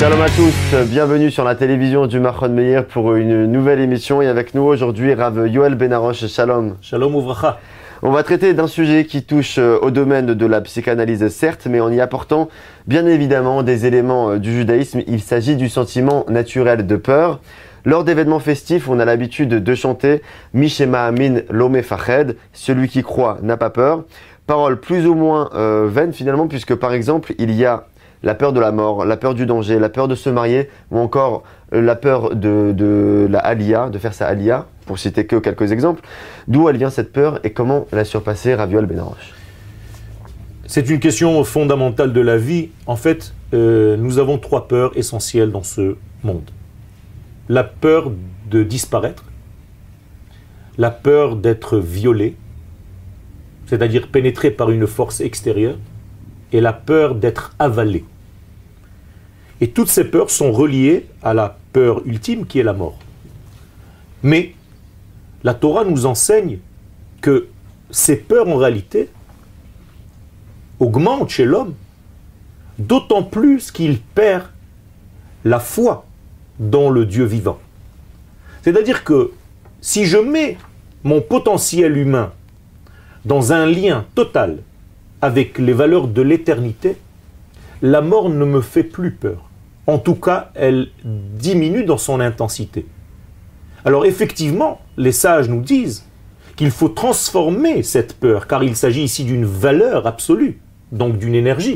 Shalom à tous, bienvenue sur la télévision du Machon Meir pour une nouvelle émission. Et avec nous aujourd'hui, Rav Yoel Ben-Harosh. Shalom. Shalom Uvracha. On va traiter d'un sujet qui touche au domaine de la psychanalyse, certes, mais en y apportant bien évidemment des éléments du judaïsme. Il s'agit du sentiment naturel de peur. Lors d'événements festifs, on a l'habitude de chanter « Mishema Amin Lo Mefached », celui qui croit n'a pas peur. Parole plus ou moins vaine finalement, puisque par exemple, il y a la peur de la mort, la peur du danger, la peur de se marier, ou encore la peur de la aliyah, de faire sa aliyah, pour citer que quelques exemples. D'où elle vient cette peur et comment la surpasser, Rav Yoel Ben-Harosh? C'est une question fondamentale de la vie. En fait, nous avons trois peurs essentielles dans ce monde. La peur de disparaître, la peur d'être violé, c'est-à-dire pénétré par une force extérieure, et la peur d'être avalé. Et toutes ces peurs sont reliées à la peur ultime qui est la mort. Mais la Torah nous enseigne que ces peurs en réalité augmentent chez l'homme, d'autant plus qu'il perd la foi dans le Dieu vivant. C'est-à-dire que si je mets mon potentiel humain dans un lien total avec les valeurs de l'éternité, la mort ne me fait plus peur. En tout cas, elle diminue dans son intensité. Alors effectivement, les sages nous disent qu'il faut transformer cette peur, car il s'agit ici d'une valeur absolue, donc d'une énergie.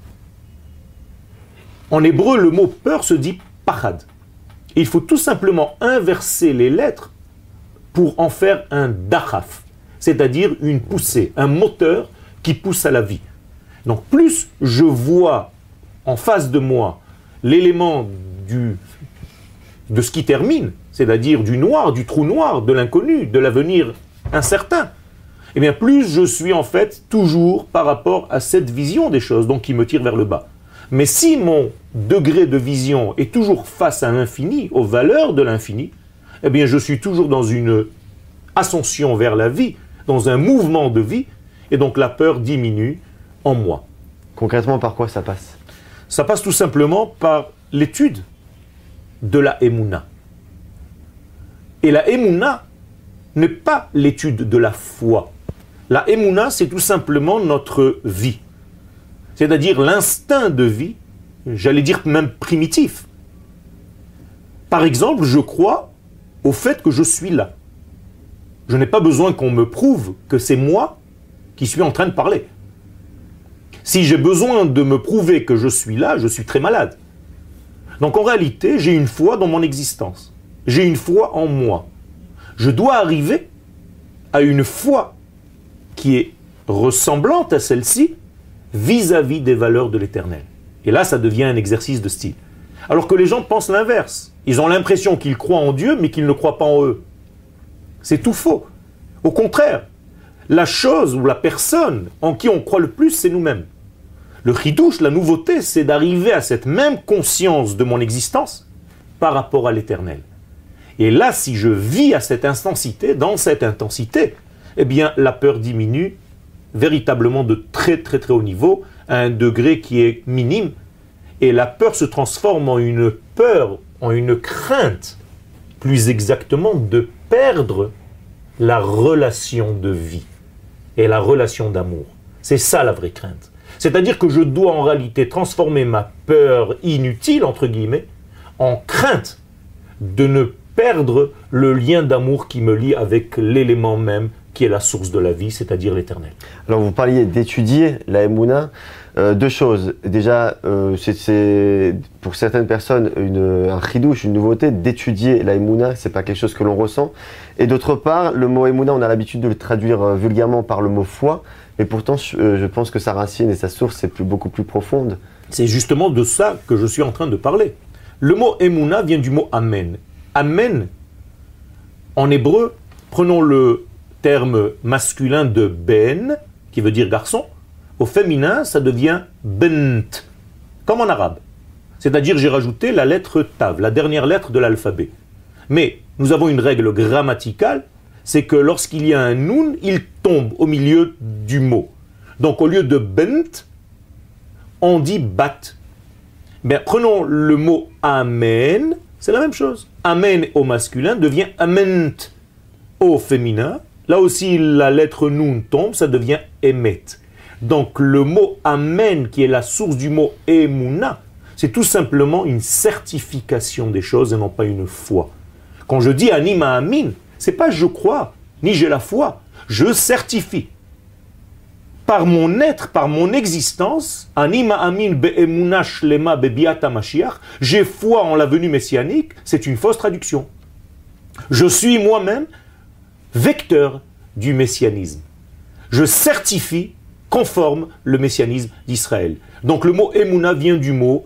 En hébreu, le mot peur se dit pachad. Et il faut tout simplement inverser les lettres pour en faire un dachaf, c'est-à-dire une poussée, un moteur qui pousse à la vie. Donc plus je vois en face de moi l'élément de ce qui termine, c'est-à-dire du noir, du trou noir, de l'inconnu, de l'avenir incertain, et bien plus je suis en fait toujours par rapport à cette vision des choses, donc qui me tire vers le bas. Mais si mon degré de vision est toujours face à l'infini, aux valeurs de l'infini, eh bien je suis toujours dans une ascension vers la vie, dans un mouvement de vie, et donc la peur diminue en moi. Concrètement, par quoi ça passe? Ça passe tout simplement par l'étude de la Emouna. Et la Emouna n'est pas l'étude de la foi. La Emouna, c'est tout simplement notre vie. C'est-à-dire l'instinct de vie, j'allais dire même primitif. Par exemple, je crois au fait que je suis là. Je n'ai pas besoin qu'on me prouve que c'est moi qui suis en train de parler. Si j'ai besoin de me prouver que je suis là, je suis très malade. Donc en réalité, j'ai une foi dans mon existence. J'ai une foi en moi. Je dois arriver à une foi qui est ressemblante à celle-ci vis-à-vis des valeurs de l'éternel. Et là, ça devient un exercice de style. Alors que les gens pensent l'inverse. Ils ont l'impression qu'ils croient en Dieu, mais qu'ils ne croient pas en eux. C'est tout faux. Au contraire, la chose ou la personne en qui on croit le plus, c'est nous-mêmes. Le chidouche, la nouveauté, c'est d'arriver à cette même conscience de mon existence par rapport à l'éternel. Et là, si je vis à cette intensité, dans cette intensité, eh bien, la peur diminue véritablement de très très très haut niveau, à un degré qui est minime, et la peur se transforme en une peur, en une crainte, plus exactement de perdre la relation de vie et la relation d'amour. C'est ça la vraie crainte. C'est-à-dire que je dois en réalité transformer ma peur inutile, entre guillemets, en crainte de ne perdre le lien d'amour qui me lie avec l'élément même qui est la source de la vie, c'est-à-dire l'éternel. Alors vous parliez d'étudier la Emouna. Deux choses. Déjà, c'est pour certaines personnes un chidouche, une nouveauté d'étudier la Emouna. C'est pas quelque chose que l'on ressent. Et d'autre part, le mot Emouna, on a l'habitude de le traduire vulgairement par le mot foi. Mais pourtant, je pense que sa racine et sa source est beaucoup plus profonde. C'est justement de ça que je suis en train de parler. Le mot Emouna vient du mot Amen. Amen, en hébreu, prenons le terme masculin de Ben, qui veut dire garçon. Au féminin, ça devient Bent, comme en arabe. C'est-à-dire, j'ai rajouté la lettre Tav, la dernière lettre de l'alphabet. Mais nous avons une règle grammaticale, c'est que lorsqu'il y a un Nun, il tombe au milieu du mot. Donc au lieu de Bent, on dit Bat. Ben, prenons le mot Amen, c'est la même chose. Amen au masculin devient Ament au féminin. Là aussi, la lettre Nun tombe, ça devient Emet. Donc le mot Amen, qui est la source du mot Emuna, c'est tout simplement une certification des choses et non pas une foi. Quand je dis Anima Amin, c'est pas je crois, ni j'ai la foi, je certifie. Par mon être, par mon existence, Anima Amin be'emuna shlema bebiata Mashiach, j'ai foi en la venue messianique, c'est une fausse traduction. Je suis moi-même vecteur du messianisme. Je certifie, conforme le messianisme d'Israël. Donc le mot Emuna vient du mot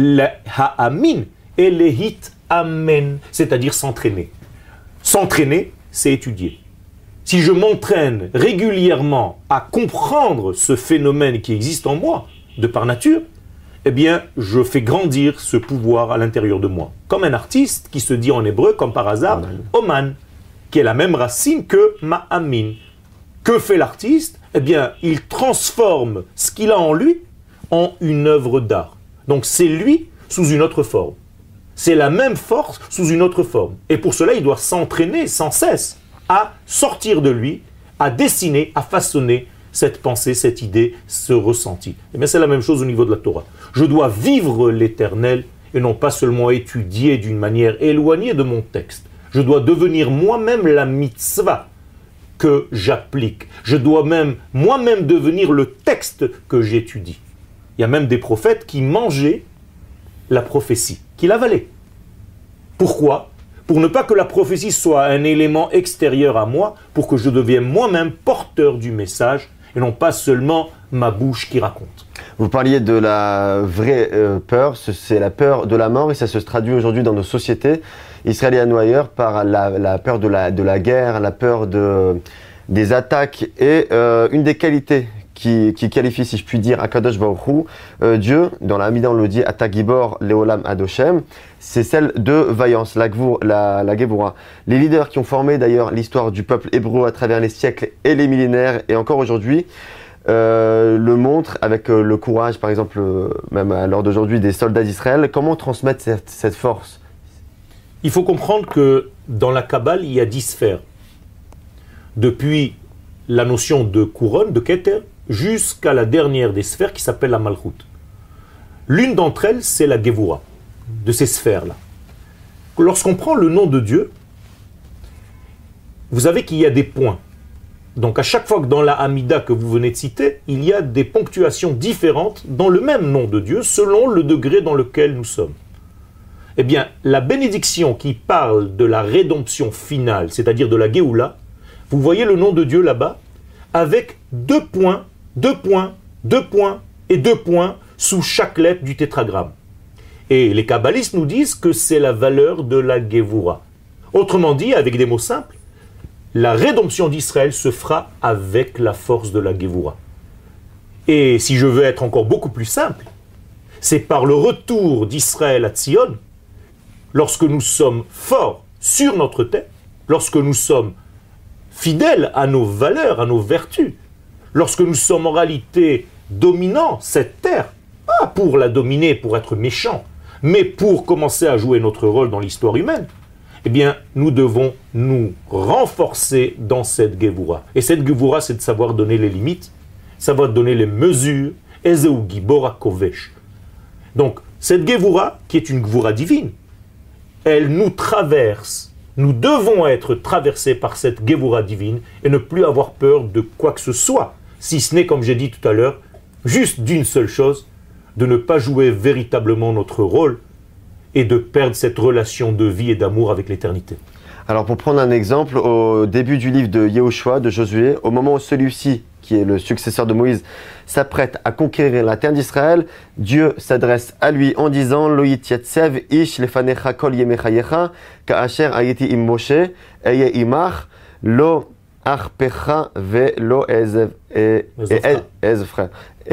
ha'amin et lehit amen, c'est-à-dire s'entraîner. S'entraîner, c'est étudier. Si je m'entraîne régulièrement à comprendre ce phénomène qui existe en moi, de par nature, eh bien, je fais grandir ce pouvoir à l'intérieur de moi. Comme un artiste qui se dit en hébreu, comme par hasard, Oman, qui est la même racine que Ma'amin. Que fait l'artiste? Eh bien, il transforme ce qu'il a en lui en une œuvre d'art. Donc c'est lui sous une autre forme. C'est la même force sous une autre forme. Et pour cela, il doit s'entraîner sans cesse à sortir de lui, à dessiner, à façonner cette pensée, cette idée, ce ressenti. Eh bien, c'est la même chose au niveau de la Torah. Je dois vivre l'éternel et non pas seulement étudier d'une manière éloignée de mon texte. Je dois devenir moi-même la mitzvah que j'applique. Je dois même moi-même devenir le texte que j'étudie. Il y a même des prophètes qui mangeaient la prophétie, qui l'avalaient. Pourquoi ? Pour ne pas que la prophétie soit un élément extérieur à moi, pour que je devienne moi-même porteur du message, et non pas seulement ma bouche qui raconte. Vous parliez de la vraie peur, c'est la peur de la mort, et ça se traduit aujourd'hui dans nos sociétés israéliennes ou ailleurs par la peur de la guerre, la peur des attaques, et une des qualités qui qualifie, si je puis dire, Akadosh Baruch Hu, Dieu, dans la Hamida on le dit, Atagibor Leolam Adoshem, c'est celle de vaillance, la Gevura. Les leaders qui ont formé d'ailleurs l'histoire du peuple hébreu à travers les siècles et les millénaires, et encore aujourd'hui, le montrent avec le courage, par exemple, même à l'heure d'aujourd'hui, des soldats d'Israël. Comment transmettre cette force ? Il faut comprendre que dans la Kabbale, il y a 10 sphères. Depuis la notion de couronne, de Keter, jusqu'à la dernière des sphères qui s'appelle la Malchut. L'une d'entre elles, c'est la Gevura, de ces sphères-là. Lorsqu'on prend le nom de Dieu, vous savez qu'il y a des points. Donc à chaque fois que dans la Hamida que vous venez de citer, il y a des ponctuations différentes dans le même nom de Dieu, selon le degré dans lequel nous sommes. Eh bien, la bénédiction qui parle de la rédemption finale, c'est-à-dire de la Géoula, vous voyez le nom de Dieu là-bas, avec 2 points, 2 points, 2 points et 2 points sous chaque lettre du tétragramme. Et les kabbalistes nous disent que c'est la valeur de la Gevura. Autrement dit, avec des mots simples, la rédemption d'Israël se fera avec la force de la Gevura. Et si je veux être encore beaucoup plus simple, c'est par le retour d'Israël à Tzion, lorsque nous sommes forts sur notre tête, lorsque nous sommes fidèles à nos valeurs, à nos vertus, lorsque nous sommes en réalité dominants cette terre, pas pour la dominer, pour être méchants, mais pour commencer à jouer notre rôle dans l'histoire humaine, eh bien, nous devons nous renforcer dans cette Gevura. Et cette Gevura, c'est de savoir donner les limites, savoir donner les mesures, Ezeu Gibora Kovesh. Donc, cette Gevura, qui est une Gevura divine, elle nous traverse. Nous devons être traversés par cette Gevura divine et ne plus avoir peur de quoi que ce soit, si ce n'est, comme j'ai dit tout à l'heure, juste d'une seule chose, de ne pas jouer véritablement notre rôle et de perdre cette relation de vie et d'amour avec l'éternité. Alors pour prendre un exemple, au début du livre de Yehoshua, de Josué, au moment où celui-ci, qui est le successeur de Moïse, s'apprête à conquérir la terre d'Israël, Dieu s'adresse à lui en disant « Lo yityatsev ish lefanecha kol yemechayecha, ka'asher ayeti im Moshe, eye imach, lo arpecha ve lo ezofra. »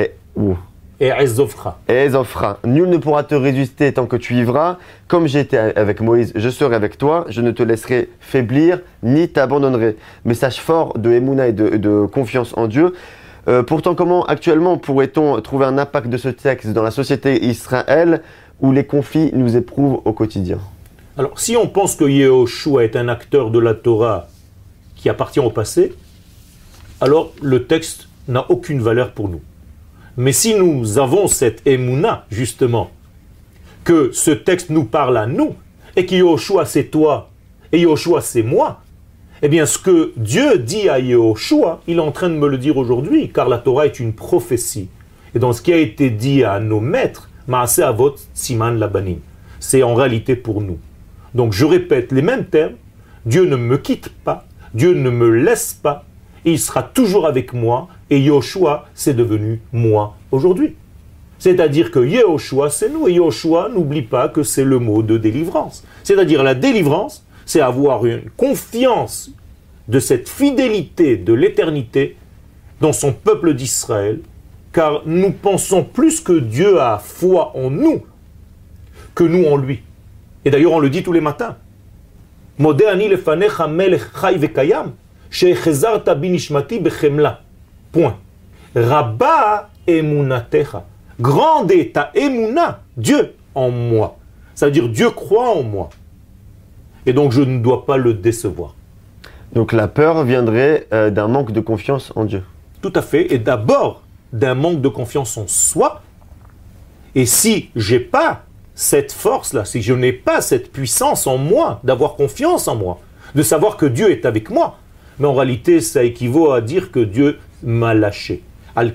Et Ezofra. Nul ne pourra te résister tant que tu vivras. Comme j'étais avec Moïse, je serai avec toi. Je ne te laisserai faiblir ni t'abandonnerai. Message fort de Emouna et de confiance en Dieu. Pourtant, comment actuellement pourrait-on trouver un impact de ce texte dans la société Israël où les conflits nous éprouvent au quotidien? Alors, si on pense que Yehoshua est un acteur de la Torah qui appartient au passé, alors le texte n'a aucune valeur pour nous. Mais si nous avons cette émouna, justement, que ce texte nous parle à nous, et que Yehoshua c'est toi, et Yehoshua c'est moi, eh bien ce que Dieu dit à Yehoshua, il est en train de me le dire aujourd'hui, car la Torah est une prophétie. Et dans ce qui a été dit à nos maîtres, Maaseh Avot Siman Labanim, c'est en réalité pour nous. Donc je répète les mêmes termes, Dieu ne me quitte pas, Dieu ne me laisse pas, il sera toujours avec moi, et Yehoshua, c'est devenu moi aujourd'hui. C'est-à-dire que Yehoshua, c'est nous, et Yehoshua, n'oublie pas que c'est le mot de délivrance. C'est-à-dire la délivrance, c'est avoir une confiance de cette fidélité de l'éternité dans son peuple d'Israël, car nous pensons plus que Dieu a foi en nous, que nous en lui. Et d'ailleurs, on le dit tous les matins. Modeh ani lefanecha melech chai vekayam, shechezarta binishmati bechemla. Point. Rabba emunatecha. Grande est ta emuna, Dieu en moi. Ça veut dire Dieu croit en moi. Et donc je ne dois pas le décevoir. Donc la peur viendrait d'un manque de confiance en Dieu. Tout à fait. Et d'abord, d'un manque de confiance en soi. Et si j'ai pas cette force-là, si je n'ai pas cette puissance en moi, d'avoir confiance en moi, de savoir que Dieu est avec moi, mais en réalité, ça équivaut à dire que Dieu m'a lâché. Quand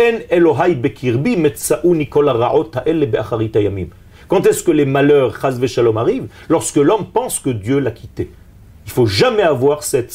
est-ce que les malheurs, chas v'shalom, arrivent? Lorsque l'homme pense que Dieu l'a quitté. Il ne faut jamais avoir cette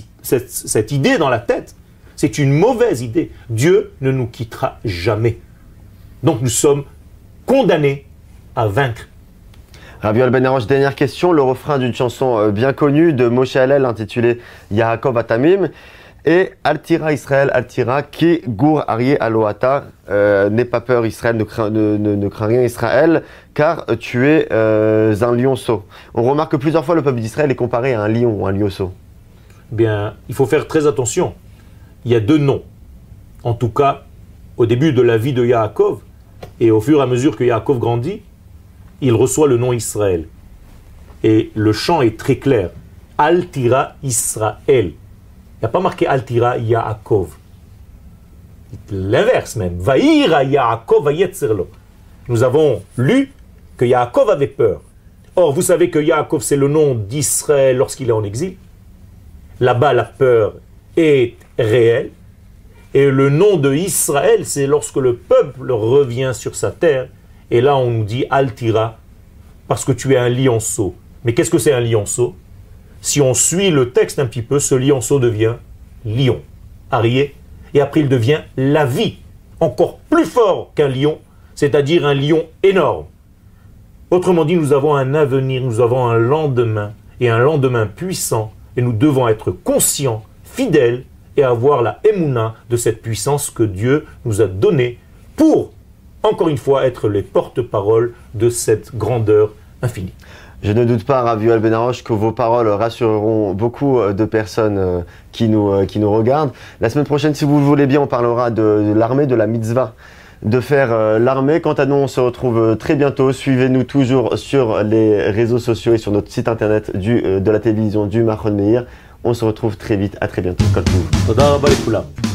idée dans la tête. C'est une mauvaise idée. Dieu ne nous quittera jamais. Donc nous sommes condamnés à vaincre. Rabbi Yoel Ben Arosh, dernière question, le refrain d'une chanson bien connue de Moshe Hallel intitulée Yaakov Atamim. Et Altira Israël, Altira, qui gour arié aloata, n'aie pas peur Israël, ne crains rien Israël, car tu es un lionceau. On remarque que plusieurs fois le peuple d'Israël est comparé à un lion ou un lionceau. Bien, il faut faire très attention. Il y a deux noms. En tout cas, au début de la vie de Yaakov, et au fur et à mesure que Yaakov grandit, il reçoit le nom Israël. Et le chant est très clair. Altira Israël. Il n'y a pas marqué Altira Yaakov. L'inverse même. Vaïra Yaakov vayetzerlo. Nous avons lu que Yaakov avait peur. Or, vous savez que Yaakov, c'est le nom d'Israël lorsqu'il est en exil. Là-bas, la peur est réelle. Et le nom de Israël, c'est lorsque le peuple revient sur sa terre. Et là, on nous dit Altira, parce que tu es un lionceau. Mais qu'est-ce que c'est un lionceau? Si on suit le texte un petit peu, ce lionceau devient lion, arié, et après il devient la vie, encore plus fort qu'un lion, c'est-à-dire un lion énorme. Autrement dit, nous avons un avenir, nous avons un lendemain, et un lendemain puissant, et nous devons être conscients, fidèles, et avoir la émouna de cette puissance que Dieu nous a donnée pour, encore une fois, être les porte-paroles de cette grandeur infinie. Je ne doute pas, Rabbi Yoel Ben Arosh, que vos paroles rassureront beaucoup de personnes qui nous regardent. La semaine prochaine, si vous le voulez bien, on parlera de l'armée, de la mitzvah, de faire l'armée. Quant à nous, on se retrouve très bientôt. Suivez-nous toujours sur les réseaux sociaux et sur notre site internet de la télévision du Machon Meir. On se retrouve très vite. À très bientôt. Toda rabba lekoulam.